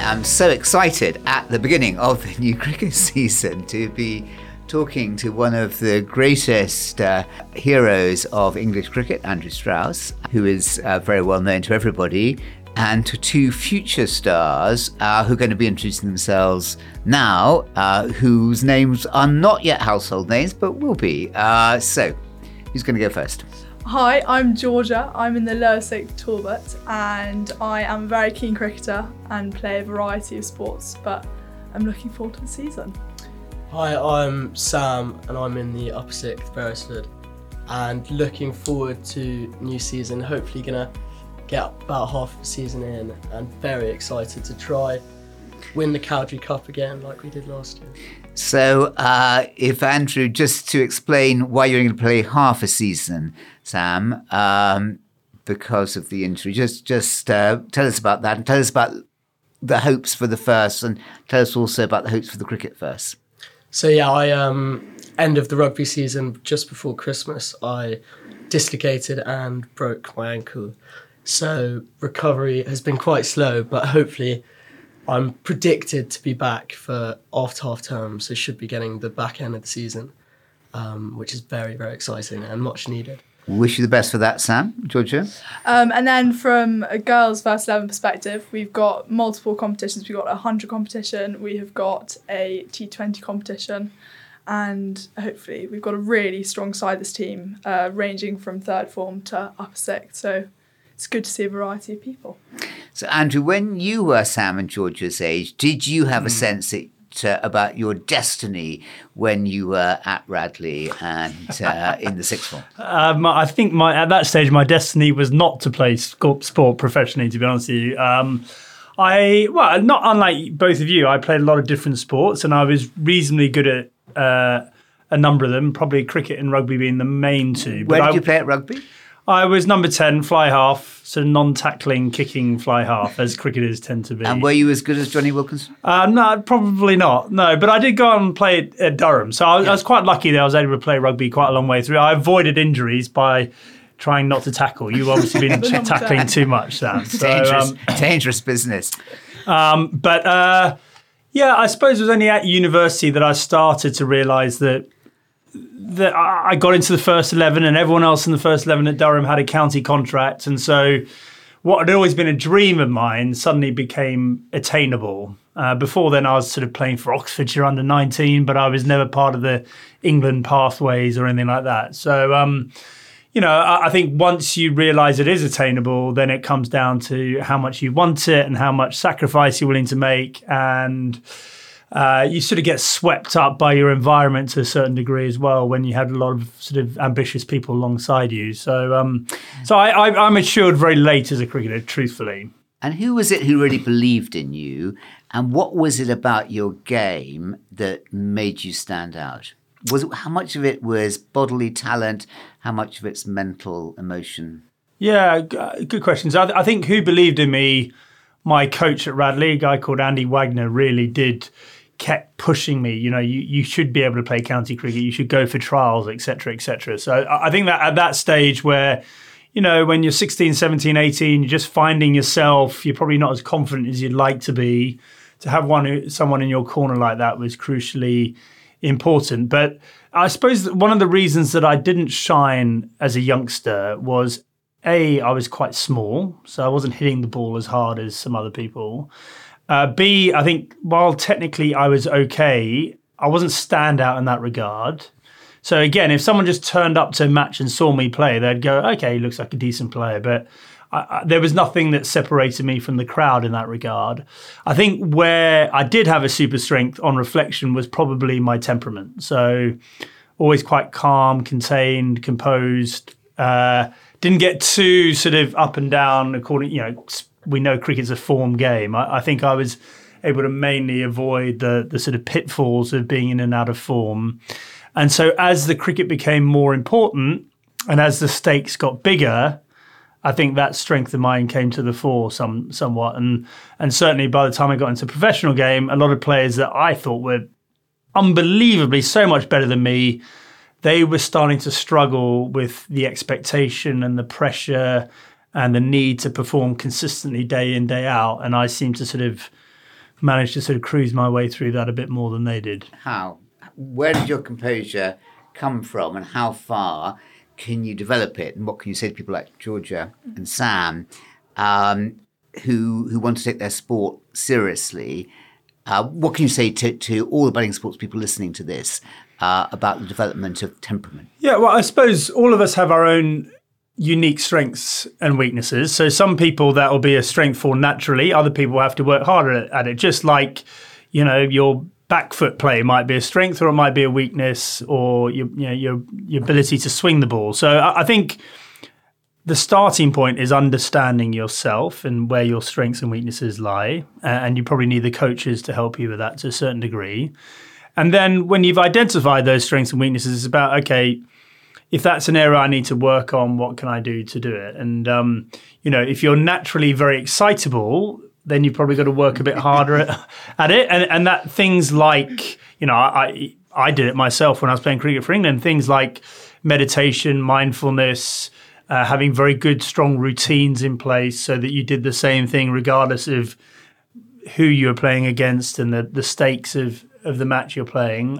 am so excited at the beginning of the new cricket season to be talking to one of the greatest heroes of English cricket, Andrew Strauss, who is very well known to everybody, and to two future stars who are going to be introducing themselves now, whose names are not yet household names, but will be. So, who's going to go first? Hi, I'm Georgia. I'm in the Lower Stakes Talbot and I am a very keen cricketer and play a variety of sports, but I'm looking forward to the season. Hi, I'm Sam and I'm in the Upper Sixth, Beresford, and looking forward to new season. Hopefully gonna get about half the season in and very excited to try win the Cowdrey Cup again like we did last year. So if Andrew, just to explain why you're going to play half a season, Sam, because of the injury, just tell us about that and tell us about the hopes for the first and tell us also about the hopes for the cricket first. So yeah, I end of the rugby season just before Christmas, I dislocated and broke my ankle. So recovery has been quite slow, but hopefully I'm predicted to be back for after half term, so should be getting the back end of the season, which is very, very exciting and much needed. Wish you the best for that, Sam. Georgia? And then from a girls' first 11 perspective, we've got multiple competitions. We've got a 100 competition, we have got a T20 competition, and hopefully we've got a really strong side, this team, ranging from third form to upper sixth. So it's good to see a variety of people. So, Andrew, when you were Sam and Georgia's age, did you have a sense about your destiny when you were at Radley and in the sixth form? I think at that stage, my destiny was not to play sport professionally, to be honest with you. Not unlike both of you, I played a lot of different sports and I was reasonably good at a number of them, probably cricket and rugby being the main two. Where did you play at rugby? I was number 10, fly half, so non-tackling, kicking fly half, as cricketers tend to be. And were you as good as Johnny Wilkinson? No, probably not. No, but I did go on and play at Durham. So I was quite lucky that I was able to play rugby quite a long way through. I avoided injuries by trying not to tackle. You've obviously been tackling too much, Sam. So, dangerous business. I suppose it was only at university that I started to realise that I got into the first 11 and everyone else in the first 11 at Durham had a county contract. And so what had always been a dream of mine suddenly became attainable. Before then, I was sort of playing for Oxfordshire under 19, but I was never part of the England pathways or anything like that. So, I think once you realise it is attainable, then it comes down to how much you want it and how much sacrifice you're willing to make. And you sort of get swept up by your environment to a certain degree as well when you had a lot of sort of ambitious people alongside you. So I matured very late as a cricketer, truthfully. And who was it who really believed in you? And what was it about your game that made you stand out? How much of it was bodily talent? How much of it's mental emotion? Yeah, good questions. I think who believed in me, my coach at Radley, a guy called Andy Wagner, really kept pushing me. You should be able to play county cricket. You should go for trials, etc., etc. So I think that at that stage where, when you're 16, 17, 18, you're just finding yourself, you're probably not as confident as you'd like to be. To have someone in your corner like that was crucially important. But I suppose one of the reasons that I didn't shine as a youngster was, A, I was quite small, so I wasn't hitting the ball as hard as some other people. B, I think while technically I was okay, I wasn't standout in that regard. So again, if someone just turned up to a match and saw me play, they'd go, okay, he looks like a decent player. But there was nothing that separated me from the crowd in that regard. I think where I did have a super strength on reflection was probably my temperament. So always quite calm, contained, composed, didn't get too sort of up and down we know cricket's a form game. I think I was able to mainly avoid the sort of pitfalls of being in and out of form. And so as the cricket became more important and as the stakes got bigger, I think that strength of mine came to the fore somewhat. And certainly by the time I got into professional game, a lot of players that I thought were unbelievably so much better than me, they were starting to struggle with the expectation and the pressure and the need to perform consistently day in, day out. And I seemed to sort of managed to sort of cruise my way through that a bit more than they did. How? Where did your composure come from, and how far can you develop it? And what can you say to people like Georgia and Sam, who want to take their sport seriously? What can you say to all the budding sports people listening to this about the development of temperament? Yeah, well, I suppose all of us have our own unique strengths and weaknesses. So some people that will be a strength for naturally, other people have to work harder at it. Just like, your back foot play might be a strength or it might be a weakness, or your ability to swing the ball. So I think the starting point is understanding yourself and where your strengths and weaknesses lie. And you probably need the coaches to help you with that to a certain degree. And then when you've identified those strengths and weaknesses, it's about, okay, if that's an area I need to work on, what can I do to do it? And, if you're naturally very excitable, then you've probably got to work a bit harder at it. And that things like, I did it myself when I was playing cricket for England, things like meditation, mindfulness, having very good, strong routines in place so that you did the same thing regardless of who you were playing against and the stakes of the match you're playing.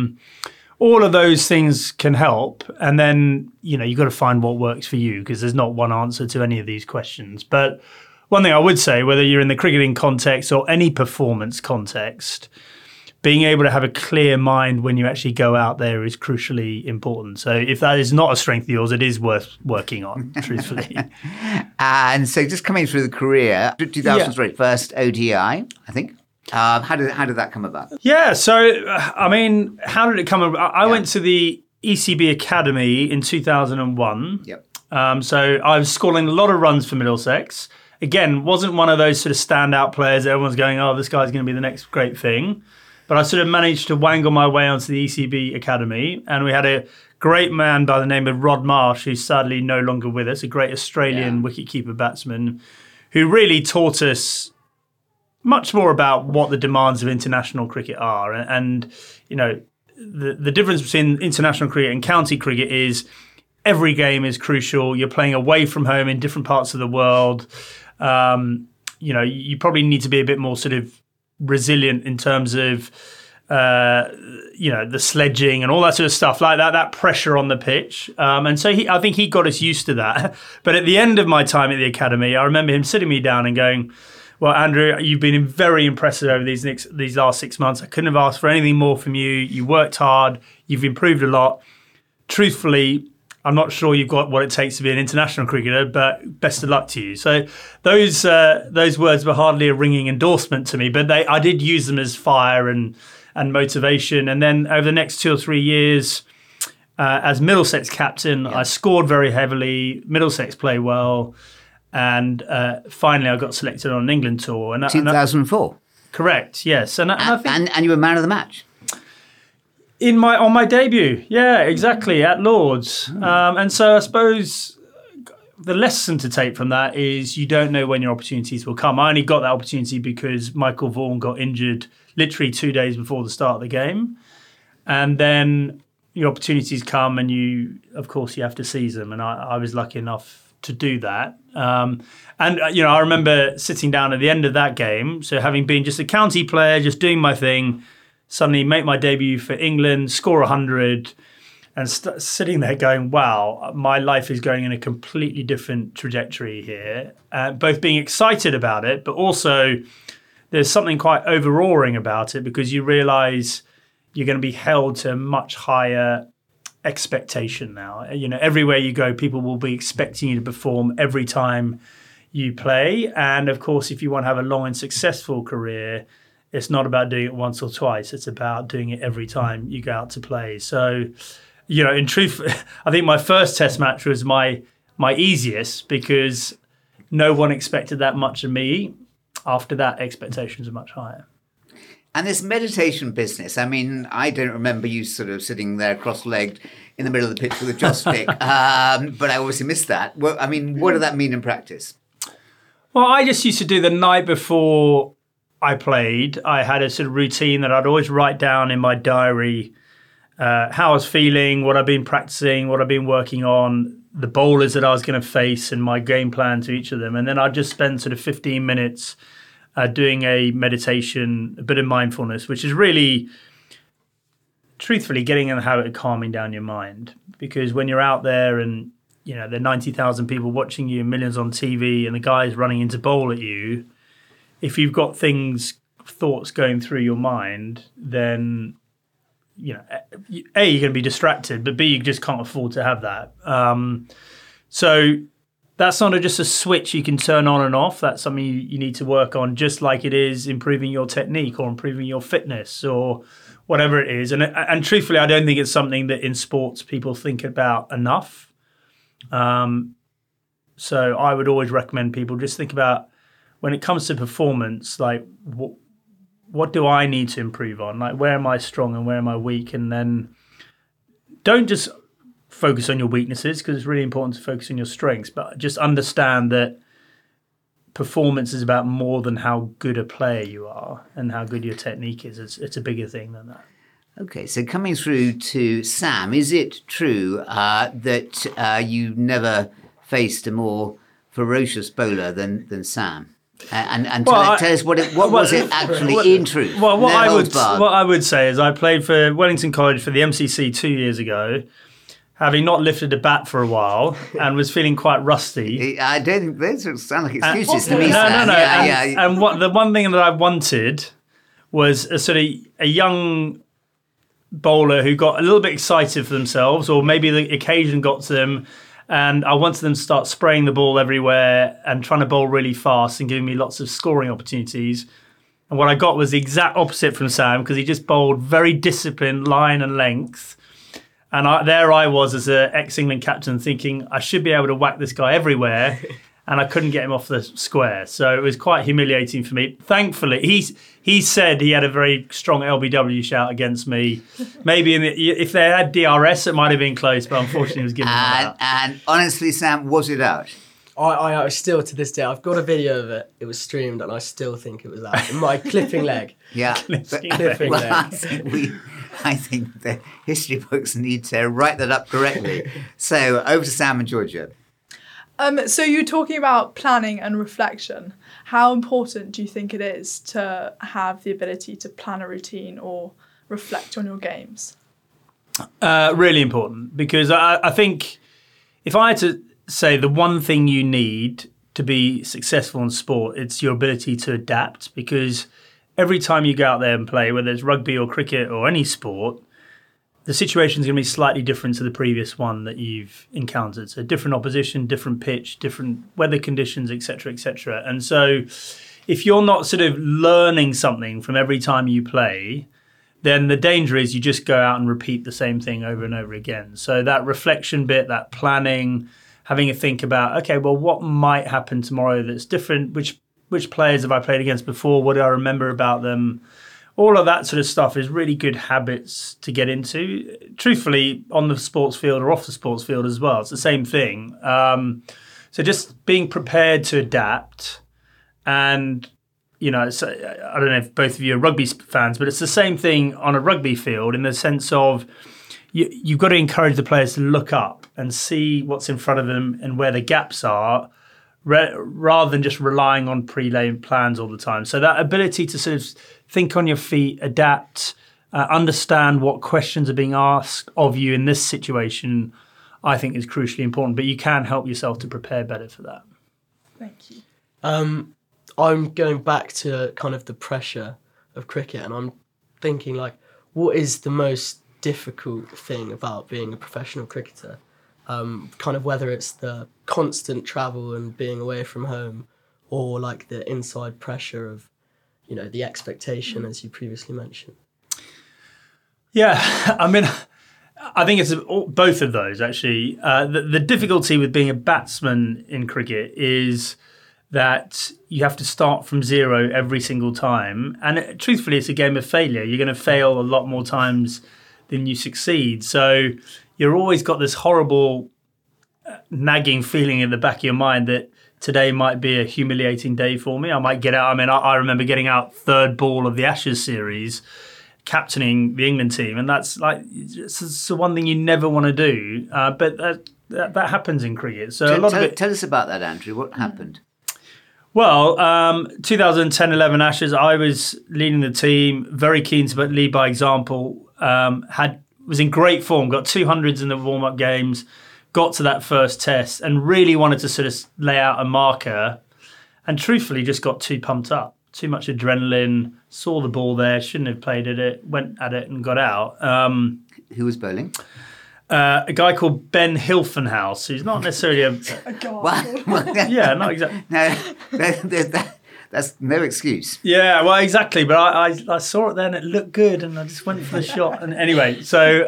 All of those things can help. And then, you've got to find what works for you, because there's not one answer to any of these questions. But one thing I would say, whether you're in the cricketing context or any performance context, being able to have a clear mind when you actually go out there is crucially important. So if that is not a strength of yours, it is worth working on, truthfully. And so just coming through the career, 2003, first ODI, I think. How did that come about? Yeah, so, how did it come about? I went to the ECB Academy in 2001. Yep. So I was scoring a lot of runs for Middlesex. Again, wasn't one of those sort of standout players. Everyone's going, oh, this guy's going to be the next great thing. But I sort of managed to wangle my way onto the ECB Academy. And we had a great man by the name of Rod Marsh, who's sadly no longer with us, a great Australian wicketkeeper batsman, who really taught us much more about what the demands of international cricket are. And the difference between international cricket and county cricket is every game is crucial. You're playing away from home in different parts of the world. You probably need to be a bit more sort of resilient in terms of, the sledging and all that sort of stuff like that pressure on the pitch. And so I think he got us used to that. But at the end of my time at the academy, I remember him sitting me down and going, well, Andrew, you've been very impressive over these last 6 months. I couldn't have asked for anything more from you. You worked hard. You've improved a lot. Truthfully, I'm not sure you've got what it takes to be an international cricketer, but best of luck to you. So those words were hardly a ringing endorsement to me, but I did use them as fire and motivation. And then over the next 2 or 3 years, as Middlesex captain, I scored very heavily. Middlesex played well. And finally, I got selected on an England tour. 2004. Correct. Yes, and I think and you were man of the match on my debut. Yeah, exactly, at Lords. And so I suppose the lesson to take from that is you don't know when your opportunities will come. I only got that opportunity because Michael Vaughan got injured literally 2 days before the start of the game, and then your opportunities come, and you have to seize them. And I was lucky enough to do that. I remember sitting down at the end of that game, so having been just a county player, just doing my thing, suddenly make my debut for England, score 100, and sitting there going, wow, my life is going in a completely different trajectory here. Both being excited about it, but also there's something quite overawing about it, because you realise you're going to be held to a much higher expectation now. Everywhere you go, people will be expecting you to perform every time you play. And of course, if you want to have a long and successful career, it's not about doing it once or twice. It's about doing it every time you go out to play. So, in truth, I think my first test match was my easiest, because no one expected that much of me. After that, expectations are much higher. And this meditation business, I don't remember you sort of sitting there cross-legged in the middle of the pitch with a joss stick, but I obviously missed that. Well, what did that mean in practice? Well, I just used to do the night before I played. I had a sort of routine that I'd always write down in my diary how I was feeling, what I've been practicing, what I've been working on, the bowlers that I was going to face, and my game plan to each of them. And then I'd just spend sort of 15 minutes doing a meditation, a bit of mindfulness, which is really, truthfully, getting in the habit of calming down your mind. Because when you're out there and there are 90,000 people watching you, millions on TV, and the guy's running into bowl at you, if you've got thoughts going through your mind, then A, you're going to be distracted, but B, you just can't afford to have that. So that's not just a switch you can turn on and off. That's something you need to work on, just like it is improving your technique or improving your fitness or whatever it is. And truthfully, I don't think it's something that in sports people think about enough. So I would always recommend people just think about, when it comes to performance, like what do I need to improve on? Like, where am I strong and where am I weak? And then don't just focus on your weaknesses, because it's really important to focus on your strengths, but just understand that performance is about more than how good a player you are and how good your technique is. It's a bigger thing than that. Okay, so coming through to Sam, is it true that you never faced a more ferocious bowler than Sam? And tell us what was it actually in truth? Well, what I would say is I played for Wellington College for the MCC 2 years ago, having not lifted a bat for a while and was feeling quite rusty. I don't think those sound like excuses to me. No. Yeah. And the one thing that I wanted was a young bowler who got a little bit excited for themselves, or maybe the occasion got to them. And I wanted them to start spraying the ball everywhere and trying to bowl really fast and giving me lots of scoring opportunities. And what I got was the exact opposite from Sam, because he just bowled very disciplined line and length. And there I was as an ex-England captain thinking I should be able to whack this guy everywhere, and I couldn't get him off the square. So it was quite humiliating for me. Thankfully, he said he had a very strong LBW shout against me. Maybe if they had DRS, it might have been close, but unfortunately it was given out. And honestly, Sam, was it out? I still, to this day, I've got a video of it. It was streamed, and I still think it was out. In my clipping leg. Yeah. Clipping leg. I think the history books need to write that up correctly. So over to Sam and Georgia. So you're talking about planning and reflection. How important do you think it is to have the ability to plan a routine or reflect on your games? Really important, because I think if I had to say the one thing you need to be successful in sport, it's your ability to adapt, because every time you go out there and play, whether it's rugby or cricket or any sport, the situation is going to be slightly different to the previous one that you've encountered. So different opposition, different pitch, different weather conditions, etc., etc. And so if you're not sort of learning something from every time you play, then the danger is you just go out and repeat the same thing over and over again. So that reflection bit, that planning, having a think about, okay, well, what might happen tomorrow that's different? Which players have I played against before? What do I remember about them? All of that sort of stuff is really good habits to get into. Truthfully, on the sports field or off the sports field as well, it's the same thing. So just being prepared to adapt, and I don't know if both of you are rugby fans, but it's the same thing on a rugby field in the sense of you've got to encourage the players to look up and see what's in front of them and where the gaps are, rather than just relying on pre-laid plans all the time. So that ability to sort of think on your feet, adapt, understand what questions are being asked of you in this situation, I think is crucially important. But you can help yourself to prepare better for that. Thank you. I'm going back to kind of the pressure of cricket, and I'm thinking, like, what is the most difficult thing about being a professional cricketer? Kind of whether it's the constant travel and being away from home, or like the inside pressure of, the expectation, as you previously mentioned. Yeah, I mean, I think it's both of those, actually. The difficulty with being a batsman in cricket is that you have to start from zero every single time. And truthfully, it's a game of failure. You're going to fail a lot more times than you succeed. So you're always got this horrible nagging feeling in the back of your mind that today might be a humiliating day for me. I might get out. I mean, I remember getting out third ball of the Ashes series, captaining the England team. And that's like, it's the one thing you never want to do. But that happens in cricket. So tell us about that, Andrew. What happened? Well, 2010-11 Ashes, I was leading the team, very keen to lead by example, was in great form, got 200s in the warm-up games, got to that first test and really wanted to sort of lay out a marker and truthfully just got too pumped up. Too much adrenaline, saw the ball there, shouldn't have played at it, went at it and got out. Who was bowling? A guy called Ben Hilfenhaus, who's not necessarily a... Yeah, not exactly. No, that's no excuse. Yeah, well, exactly. But I saw it then, it looked good, and I just went for the shot. And anyway, so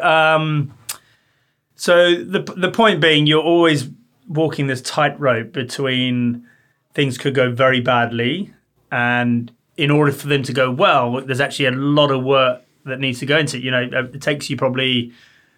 the point being, you're always walking this tightrope between things could go very badly, and in order for them to go well, there's actually a lot of work that needs to go into it. You know, it takes you probably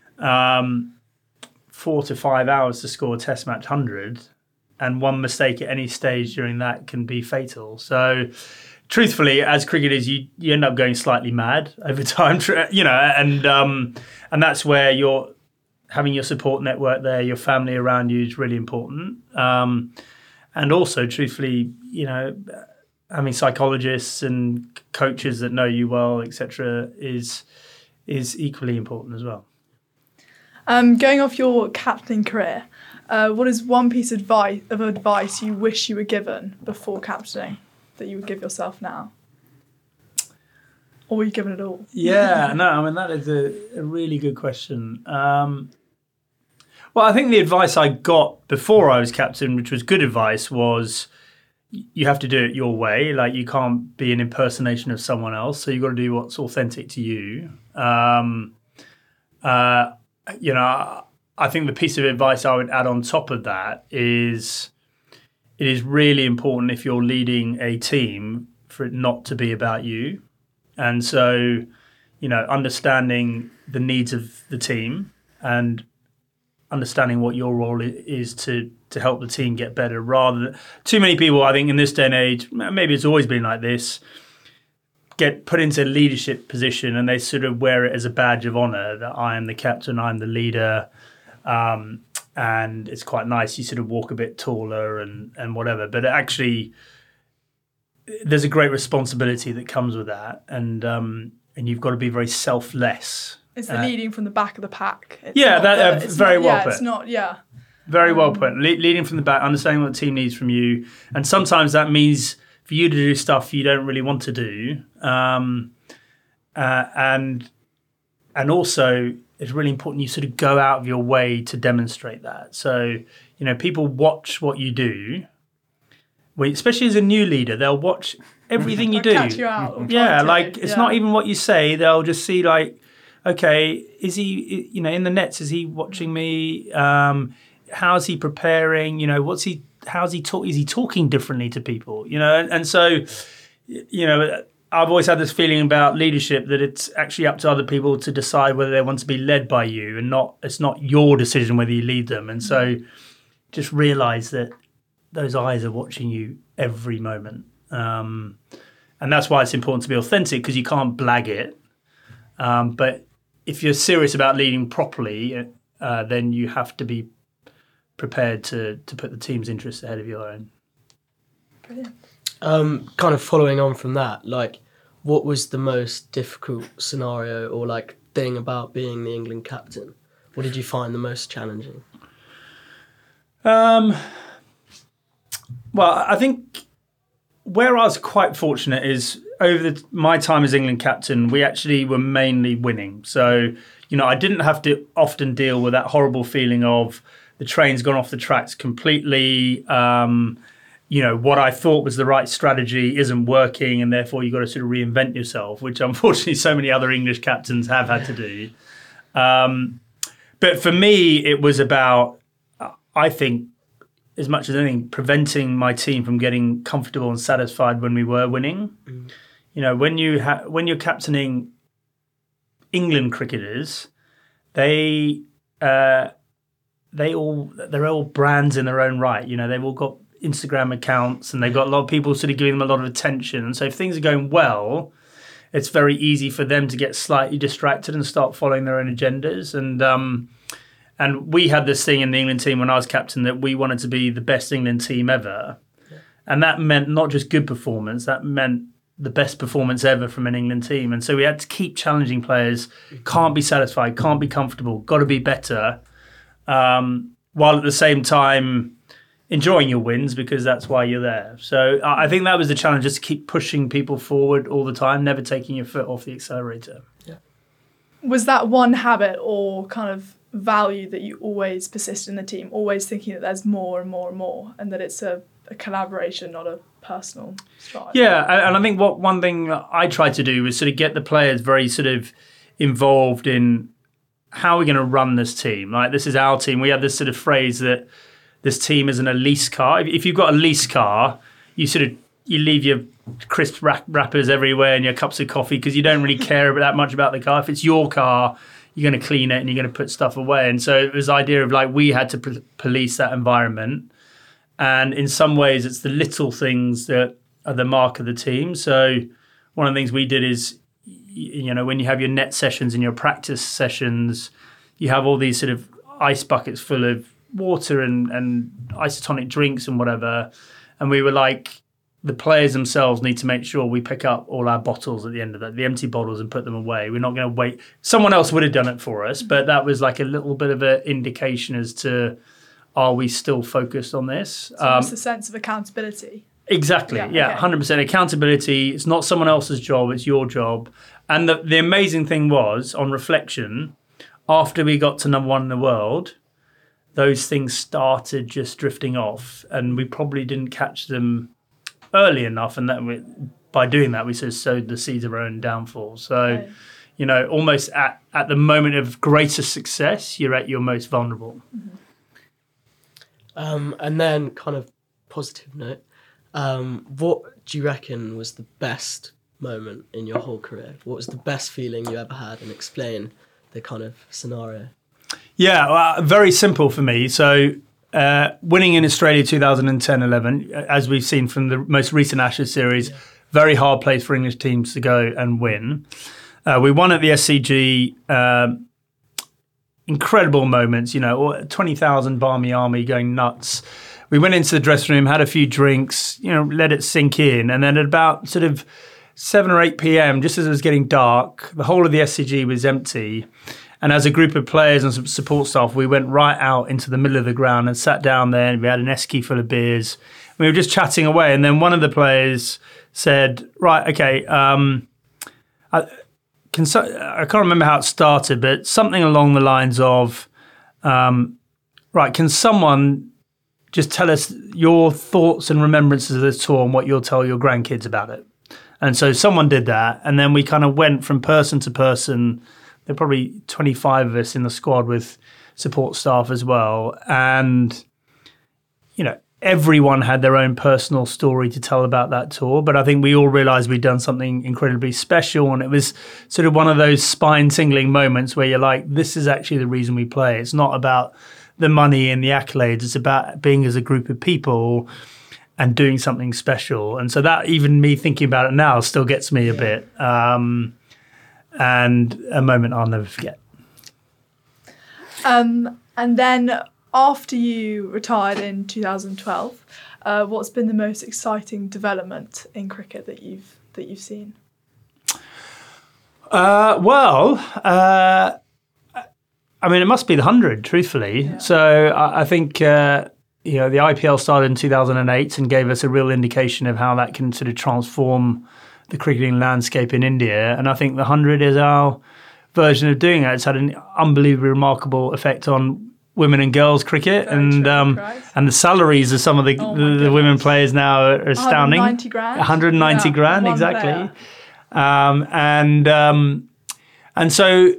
4 to 5 hours to score a Test match 100. And one mistake at any stage during that can be fatal. So, truthfully, as cricketers, you end up going slightly mad over time, and that's where you're having your support network there, your family around you is really important. And also, truthfully, having psychologists and coaches that know you well, etc., is equally important as well. Going off your captaining career. What is one piece of advice you wish you were given before captaining that you would give yourself now? Or were you given it all? Yeah, no, I mean, that is a really good question. Well, I think the advice I got before I was captain, which was good advice, was you have to do it your way. Like, you can't be an impersonation of someone else, so you've got to do what's authentic to you. I think the piece of advice I would add on top of that is it is really important if you're leading a team for it not to be about you. And so, understanding the needs of the team and understanding what your role is to help the team get better rather than... Too many people, I think, in this day and age, maybe it's always been like this, get put into a leadership position and they sort of wear it as a badge of honour that I am the captain, I'm the leader... and it's quite nice. You sort of walk a bit taller and whatever. But actually, there's a great responsibility that comes with that, and you've got to be very selfless. It's the leading from the back of the pack. Very well put. It's not. Yeah. Very well put. Leading from the back, understanding what the team needs from you, and sometimes that means for you to do stuff you don't really want to do, and also. It's really important you sort of go out of your way to demonstrate that. So, people watch what you do. Especially as a new leader, they'll watch everything you do. Catch you out. It's not even what you say. They'll just see okay, is he, in the nets, is he watching me? How's he preparing? How's he talk? Is he talking differently to people? And so, I've always had this feeling about leadership that it's actually up to other people to decide whether they want to be led by you and it's not your decision whether you lead them. And so just realise that those eyes are watching you every moment. And that's why it's important to be authentic, because you can't blag it. But if you're serious about leading properly, then you have to be prepared to put the team's interests ahead of your own. Brilliant. Kind of following on from that, what was the most difficult scenario or thing about being the England captain? What did you find the most challenging? Well, I think where I was quite fortunate is over my time as England captain, we actually were mainly winning. So, I didn't have to often deal with that horrible feeling of the train's gone off the tracks completely. What I thought was the right strategy isn't working, and therefore you've got to sort of reinvent yourself, which unfortunately so many other English captains have had to do. But for me, it was about, I think, as much as anything, preventing my team from getting comfortable and satisfied when we were winning. When you're captaining England cricketers, they're all brands in their own right. They've all got Instagram accounts and they've got a lot of people sort of giving them a lot of attention. And so if things are going well, it's very easy for them to get slightly distracted and start following their own agendas. And we had this thing in the England team when I was captain that we wanted to be the best England team ever. Yeah. And that meant not just good performance, that meant the best performance ever from an England team. And so we had to keep challenging players, can't be satisfied, can't be comfortable, got to be better, while at the same time enjoying your wins because that's why you're there. So I think that was the challenge, just to keep pushing people forward all the time, never taking your foot off the accelerator. Yeah. Was that one habit or kind of value that you always persist in the team, always thinking that there's more and more and more, and that it's a collaboration, not a personal strive? Yeah, and I think one thing that I tried to do was sort of get the players very sort of involved in how we're going to run this team. Like, this is our team. We have this sort of phrase that this team isn't a lease car. If you've got a lease car, you leave your crisp wrappers everywhere and your cups of coffee because you don't really care that much about the car. If it's your car, you're going to clean it and you're going to put stuff away. And so it was the idea of like we had to police that environment. And in some ways, it's the little things that are the mark of the team. So one of the things we did is, when you have your net sessions and your practice sessions, you have all these sort of ice buckets full of water and isotonic drinks and whatever. And we were like, the players themselves need to make sure we pick up all our bottles at the end of that, the empty bottles, and put them away. We're not going to wait. Someone else would have done it for us, but that was like a little bit of an indication as to, are we still focused on this? So it's the sense of accountability. Exactly. Yeah, okay. 100% accountability. It's not someone else's job, it's your job. And the amazing thing was, on reflection, after we got to number one in the world, those things started just drifting off, and we probably didn't catch them early enough, and by doing that, we sort of sowed the seeds of our own downfall. So, right. Almost at the moment of greatest success, you're at your most vulnerable. Mm-hmm. And then, kind of positive note, what do you reckon was the best moment in your whole career? What was the best feeling you ever had? And explain the kind of scenario. Yeah, well, very simple for me. So winning in Australia 2010-11, as we've seen from the most recent Ashes series, very hard place for English teams to go and win. We won at the SCG. Incredible moments, 20,000 Barmy Army going nuts. We went into the dressing room, had a few drinks, let it sink in. And then at about sort of 7 or 8 p.m., just as it was getting dark, the whole of the SCG was empty. And as a group of players and some support staff, we went right out into the middle of the ground and sat down there, and we had an esky full of beers. We were just chatting away. And then one of the players said, right, okay, I can't remember how it started, but something along the lines of, right, can someone just tell us your thoughts and remembrances of this tour and what you'll tell your grandkids about it? And so someone did that, and then we kind of went from person to person. There were probably 25 of us in the squad with support staff as well. And, everyone had their own personal story to tell about that tour. But I think we all realised we'd done something incredibly special. And it was sort of one of those spine-tingling moments where you're like, this is actually the reason we play. It's not about the money and the accolades. It's about being as a group of people and doing something special. And so that, even me thinking about it now, still gets me a bit. And a moment I'll never forget. And then after you retired in 2012, what's been the most exciting development in cricket that you've seen? It must be the 100, truthfully. Yeah. So I think the IPL started in 2008 and gave us a real indication of how that can sort of transform the cricketing landscape in India. And I think the 100 is our version of doing that. It's had an unbelievably remarkable effect on women and girls cricket. And the salaries of some of the women players now are astounding. 190 grand. 190 grand, exactly. And so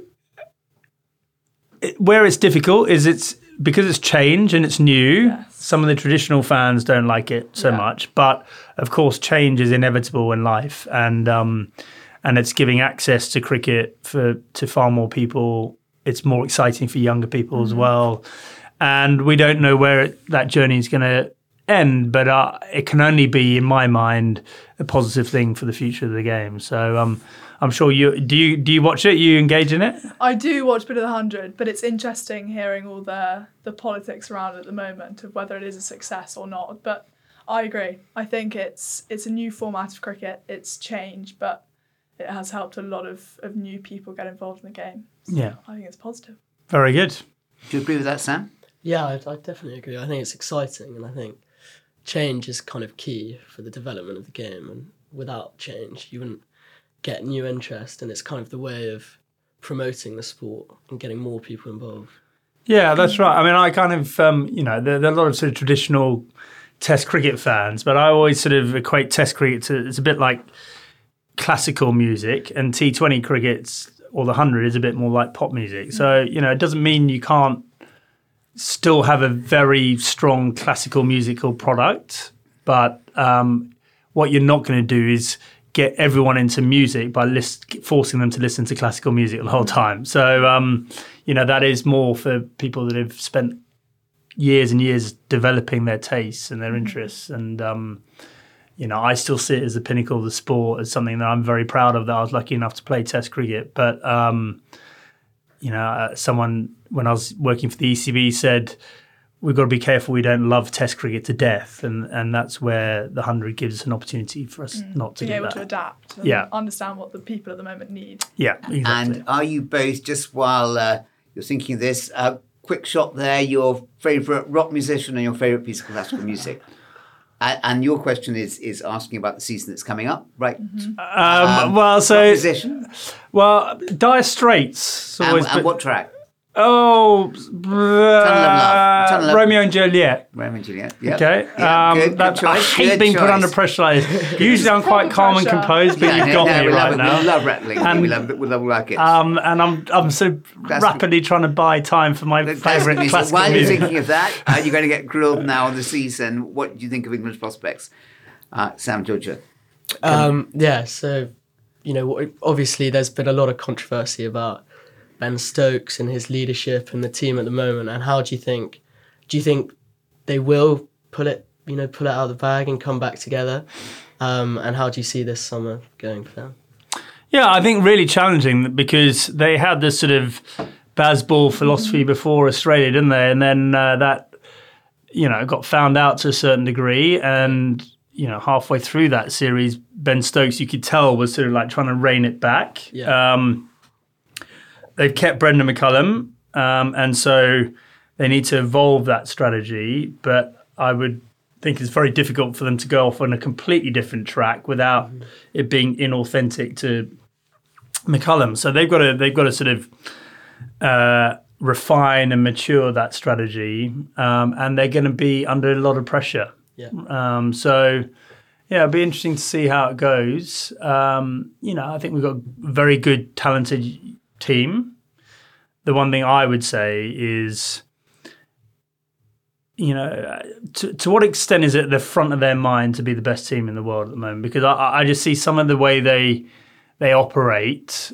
where it's difficult is it's because it's change and it's new. Yes. Some of the traditional fans don't like it so much, but of course change is inevitable in life, and it's giving access to cricket to far more people. It's more exciting for younger people as well, and we don't know where that journey is going to end, but it can only be, in my mind, a positive thing for the future of the game. So I'm sure do you watch it? You engage in it? I do watch a bit of the 100, but it's interesting hearing all the politics around it at the moment of whether it is a success or not. But I agree. I think it's a new format of cricket. It's changed, but it has helped a lot of new people get involved in the game. So Yeah. I think it's positive. Very good. Do you agree with that, Sam? Yeah, I definitely agree. I think it's exciting, and I think change is kind of key for the development of the game. And without change, you wouldn't get new interest, and it's kind of the way of promoting the sport and getting more people involved. Yeah, that's right. I mean, I kind of, there are a lot of sort of traditional Test cricket fans, but I always sort of equate Test cricket to, it's a bit like classical music, and T20 cricket's, or the 100 is a bit more like pop music. So, it doesn't mean you can't still have a very strong classical musical product, but what you're not going to do is get everyone into music by forcing them to listen to classical music the whole time. So, that is more for people that have spent years and years developing their tastes and their interests. And, I still see it as the pinnacle of the sport, as something that I'm very proud of, that I was lucky enough to play Test cricket. But, someone, when I was working for the ECB, said, we've got to be careful we don't love Test cricket to death, and that's where the 100 gives us an opportunity for us not to do that. Being able to adapt and understand what the people at the moment need. Yeah, exactly. And are you both, just while you're thinking of this, quick shot there, your favourite rock musician and your favourite piece of classical music? And your question is asking about the season that's coming up, right? Rock musician. Well, Dire Straits. And what track? Oh, Tunnel of Romeo and Juliet. Romeo and Juliet. Yep. Okay. Yeah, good choice. I hate being put under pressure like this. Usually I'm quite calm and composed, but you've got me right now. We love rattling. And, we love rackets. And I'm so rapidly trying to buy time for my favourite classical While you're music. thinking of that, you're going to get grilled now on the season. What do you think of England's prospects? Sam, Georgia. So, obviously there's been a lot of controversy about Ben Stokes and his leadership and the team at the moment. And how do you think they will pull it out of the bag and come back together? And how do you see this summer going for them? Yeah, I think really challenging, because they had this sort of Bazball philosophy before Australia, didn't they? And then that got found out to a certain degree. And, halfway through that series, Ben Stokes, you could tell, was sort of like trying to rein it back. Yeah. They've kept Brendan McCullum, and so they need to evolve that strategy. But I would think it's very difficult for them to go off on a completely different track without it being inauthentic to McCullum. So they've got to sort of refine and mature that strategy, and they're going to be under a lot of pressure. Yeah. It'll be interesting to see how it goes. I think we've got a very good, talented team. The one thing I would say is, to what extent is it at the front of their mind to be the best team in the world at the moment? Because I just see some of the way they operate.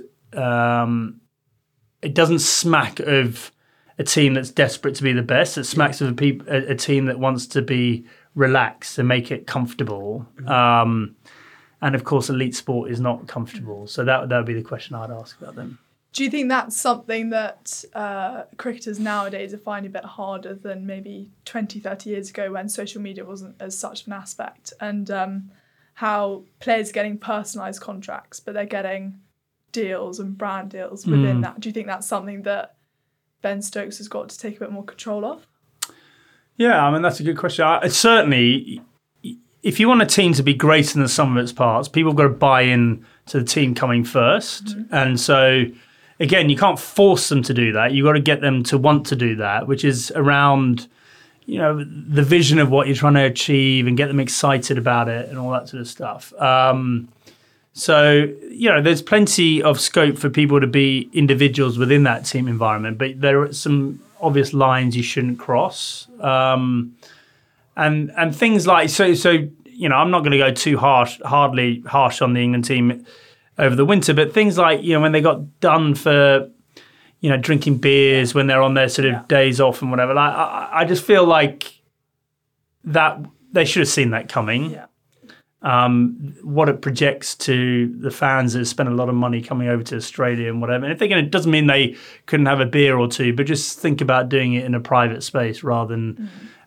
It doesn't smack of a team that's desperate to be the best. It smacks of a team that wants to be relaxed and make it comfortable. And of course, elite sport is not comfortable. So that would be the question I'd ask about them. Do you think that's something that cricketers nowadays are finding a bit harder than maybe 20, 30 years ago, when social media wasn't as such an aspect? And how players are getting personalised contracts, but they're getting deals and brand deals within that. Do you think that's something that Ben Stokes has got to take a bit more control of? Yeah, I mean, that's a good question. Certainly, if you want a team to be greater than the sum of its parts, people have got to buy in to the team coming first. And so, again, you can't force them to do that. You've got to get them to want to do that, which is around, the vision of what you're trying to achieve, and get them excited about it and all that sort of stuff. So, there's plenty of scope for people to be individuals within that team environment, but there are some obvious lines you shouldn't cross. And things like, so I'm not going to go too harsh on the England team over the winter, but things like, when they got done for, drinking beers when they're on their sort of days off and whatever, I just feel like that they should have seen that coming. Yeah. What it projects to the fans that spend a lot of money coming over to Australia and whatever. And it doesn't mean they couldn't have a beer or two, but just think about doing it in a private space rather than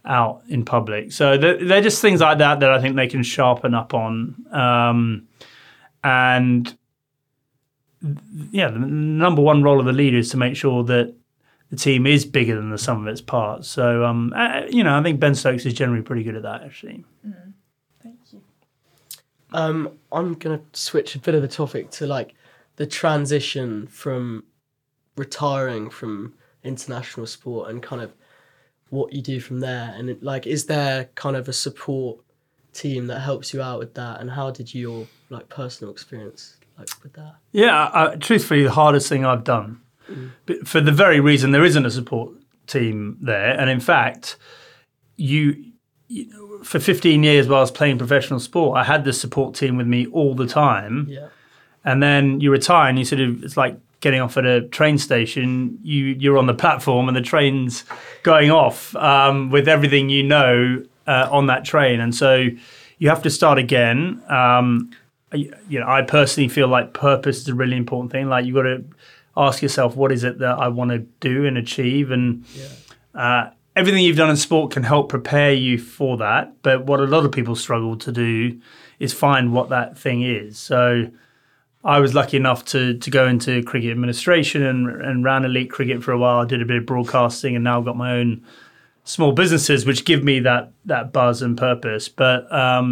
out in public. So they're just things like that I think they can sharpen up on. And yeah, the number one role of the leader is to make sure that the team is bigger than the sum of its parts. So, I think Ben Stokes is generally pretty good at that, actually. Thank you. I'm going to switch a bit of the topic to like the transition from retiring from international sport and kind of what you do from there. And is there kind of a support team that helps you out with that? And how did your personal experience with that? Yeah, truthfully, the hardest thing I've done, but for the very reason there isn't a support team there. And in fact, you for 15 years while I was playing professional sport, I had the support team with me all the time. Yeah. And then you retire and it's like getting off at a train station. You're on the platform and the train's going off with everything on that train. And so you have to start again. I personally feel like purpose is a really important thing. Like, you've got to ask yourself, what is it that I want to do and achieve? And everything you've done in sport can help prepare you for that. But what a lot of people struggle to do is find what that thing is. So I was lucky enough to go into cricket administration and ran elite cricket for a while. I did a bit of broadcasting and now I've got my own small businesses which give me that buzz and purpose. But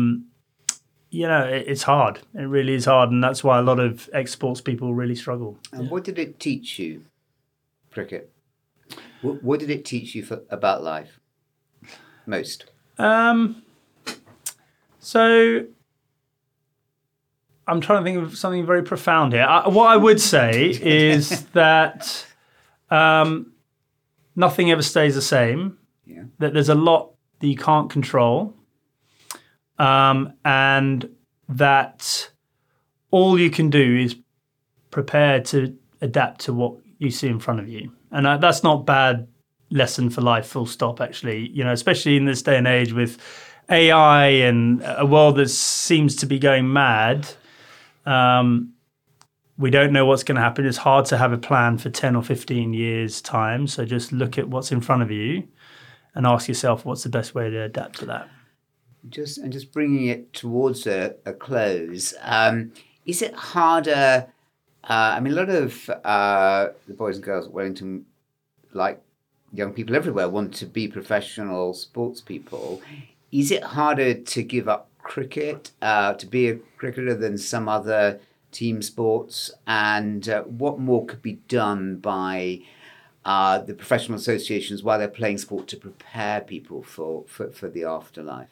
it's hard. It really is hard, and that's why a lot of ex-sports people really struggle. And what did it teach you, cricket? What did it teach you about life most? So I'm trying to think of something very profound here. What I would say is that nothing ever stays the same. Yeah. That there's a lot that you can't control. And that all you can do is prepare to adapt to what you see in front of you. And that's not a bad lesson for life, full stop, actually. Especially in this day and age with AI and a world that seems to be going mad. We don't know what's going to happen. It's hard to have a plan for 10 or 15 years' time. So just look at what's in front of you and ask yourself, what's the best way to adapt to that? Just bringing it towards a close, is it harder? A lot of the boys and girls at Wellington, like young people everywhere, want to be professional sports people. Is it harder to give up cricket, to be a cricketer than some other team sports? And what more could be done by the professional associations while they're playing sport to prepare people for the afterlife?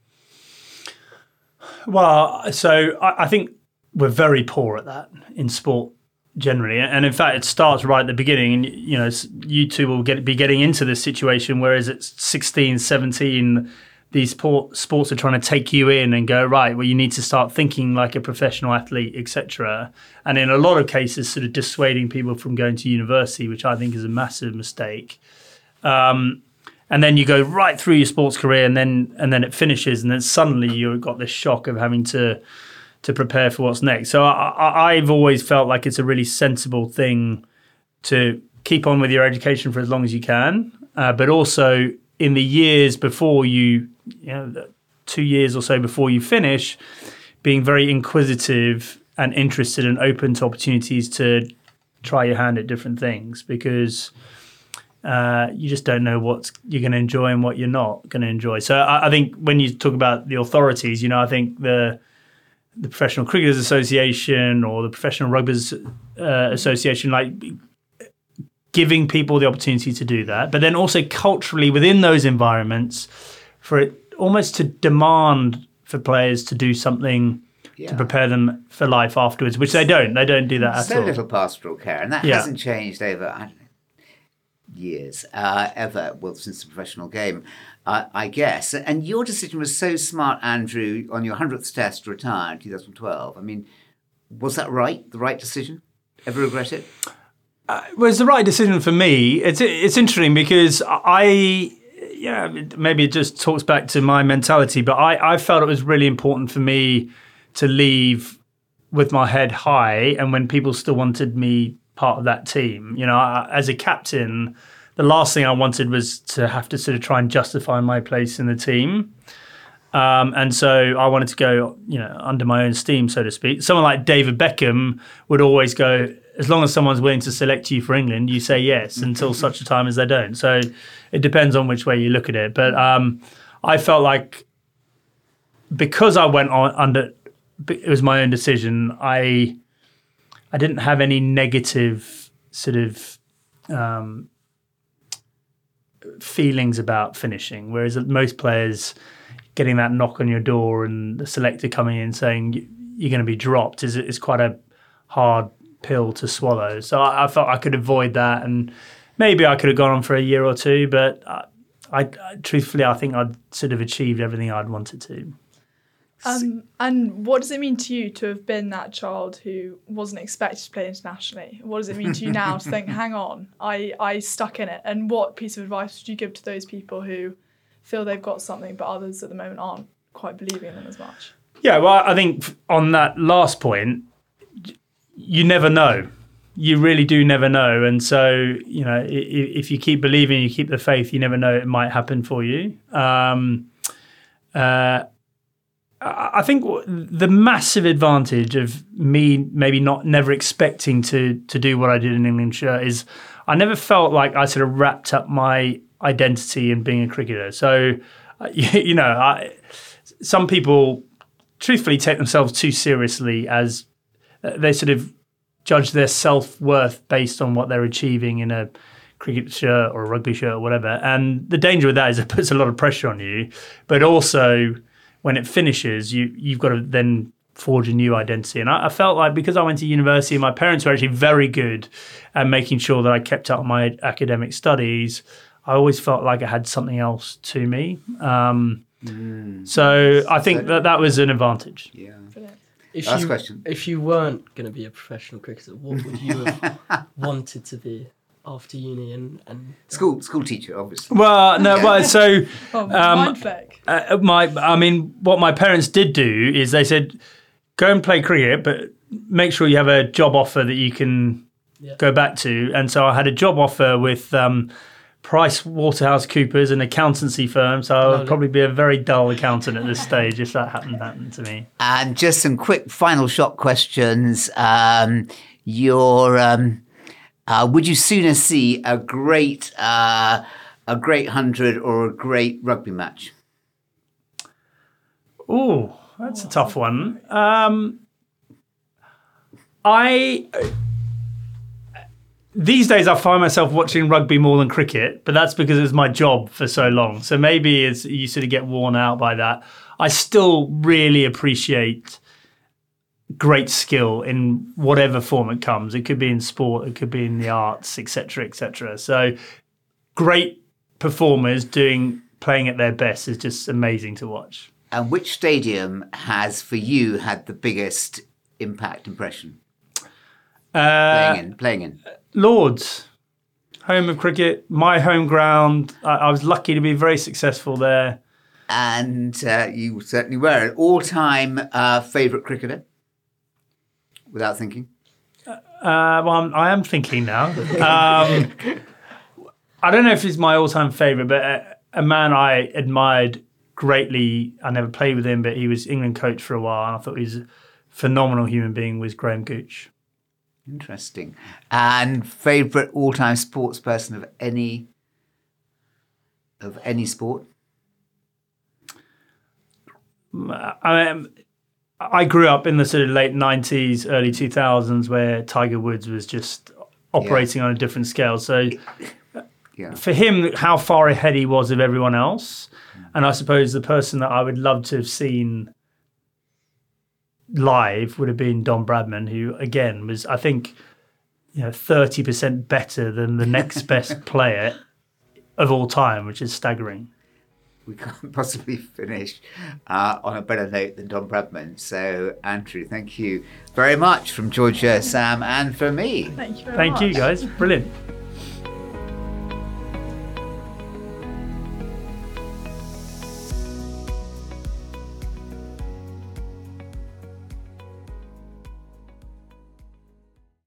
Well, so I think we're very poor at that in sport generally. And in fact, it starts right at the beginning. And, you two will be getting into this situation, whereas at 16, 17, these sports are trying to take you in and go, right, well, you need to start thinking like a professional athlete, etc. And in a lot of cases, sort of dissuading people from going to university, which I think is a massive mistake. And then you go right through your sports career, and then it finishes, and then suddenly you've got this shock of having to prepare for what's next. So I've always felt like it's a really sensible thing to keep on with your education for as long as you can, but also in the years before 2 years or so before you finish, being very inquisitive and interested and open to opportunities to try your hand at different things, because you just don't know what you're going to enjoy and what you're not going to enjoy. So I think when you talk about the authorities, I think the Professional Cricketers Association or the Professional Rugby's Association, like giving people the opportunity to do that, but then also culturally within those environments for it almost to demand for players to do something to prepare them for life afterwards, which they don't. They don't do that at all. So little pastoral care, and that hasn't changed over years, ever, since the professional game, I guess. And your decision was so smart, Andrew, on your 100th test to retire in 2012. Was that right? The right decision? Ever regret it? It was the right decision for me. It's interesting because maybe it just talks back to my mentality, but I felt it was really important for me to leave with my head high, and when people still wanted me part of that team. As a captain, the last thing I wanted was to have to sort of try and justify my place in the team. And so I wanted to go, under my own steam, so to speak. Someone like David Beckham would always go, as long as someone's willing to select you for England, you say yes until such a time as they don't. So it depends on which way you look at it. But I felt like because I went on under, it was my own decision. I didn't have any negative sort of feelings about finishing, whereas most players getting that knock on your door and the selector coming in saying you're going to be dropped is quite a hard pill to swallow. So I felt I could avoid that, and maybe I could have gone on for a year or two, but I truthfully, I think I'd sort of achieved everything I'd wanted to. And what does it mean to you to have been that child who wasn't expected to play internationally? What does it mean to you now to think, hang on, I stuck in it? And what piece of advice would you give to those people who feel they've got something but others at the moment aren't quite believing in them as much? Yeah, well, I think on that last point, you never know. You really do never know. And so, if you keep believing, you keep the faith, you never know it might happen for you. I think the massive advantage of me maybe never expecting to do what I did in Englandshire is I never felt like I sort of wrapped up my identity in being a cricketer. So, some people truthfully take themselves too seriously, as they sort of judge their self-worth based on what they're achieving in a cricket shirt or a rugby shirt or whatever. And the danger with that is it puts a lot of pressure on you, but also when it finishes, you've got to then forge a new identity. And I felt like because I went to university, my parents were actually very good at making sure that I kept up my academic studies. I always felt like I had something else to me. So I think that was an advantage. Yeah. Last question. If you weren't going to be a professional cricketer, what would you have wanted to be after uni and School teacher, obviously. Well, no, well, so Mind flick. what my parents did do is they said, go and play cricket, but make sure you have a job offer that you can go back to. And so I had a job offer with PricewaterhouseCoopers, an accountancy firm. So I would probably be a very dull accountant at this stage if that happened to me. And just some quick final shot questions. Would you sooner see a great 100 or a great rugby match? Oh, that's a tough one. These days I find myself watching rugby more than cricket, but that's because it's my job for so long. So maybe you sort of get worn out by that. I still really appreciate great skill in whatever form it comes. It could be in sport, it could be in the arts, etc., etc. So great performers playing at their best is just amazing to watch. And which stadium has, for you, had the biggest impression? Playing in? Lords, home of cricket, my home ground. I was lucky to be very successful there. And you certainly were. An all-time favourite cricketer? Without thinking? I am thinking now. I don't know if he's my all-time favourite, but a man I admired greatly. I never played with him, but he was England coach for a while, and I thought he was a phenomenal human being, was Graham Gooch. Interesting. And favourite all-time sports person of any sport? I grew up in the sort of late 90s, early 2000s, where Tiger Woods was just operating on a different scale. So for him, how far ahead he was of everyone else. And I suppose the person that I would love to have seen live would have been Don Bradman, who, again, was, I think, 30% better than the next best player of all time, which is staggering. We can't possibly finish on a better note than Don Bradman. So, Andrew, thank you very much from Georgia, Sam, and for me. Thank you very much. Thank you, guys. Brilliant.